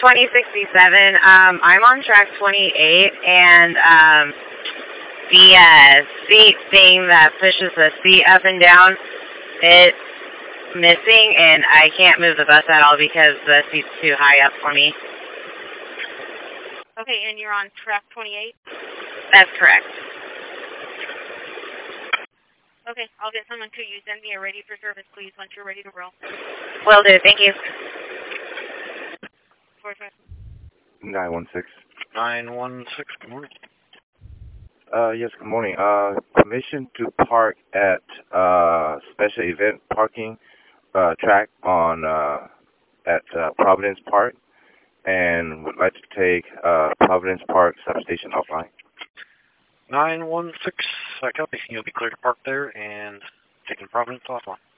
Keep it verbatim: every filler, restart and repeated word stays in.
twenty sixty-seven. Um, I'm on track twenty-eight, and um, the uh, seat thing that pushes the seat up and down, it's missing, and I can't move the bus at all because the seat's too high up for me. Okay, and you're on track twenty-eight? That's correct. Okay, I'll get someone to you. Send me a ready for service, please, once you're ready to roll. Will do. Thank you. nine one six. nine one six, good morning. Uh, yes, good morning. Uh, permission to park at uh, special event parking uh, track on uh, at uh, Providence Park, and would like to take uh, Providence Park substation offline. nine one six, I copy. You'll be clear to park there and taking Providence offline.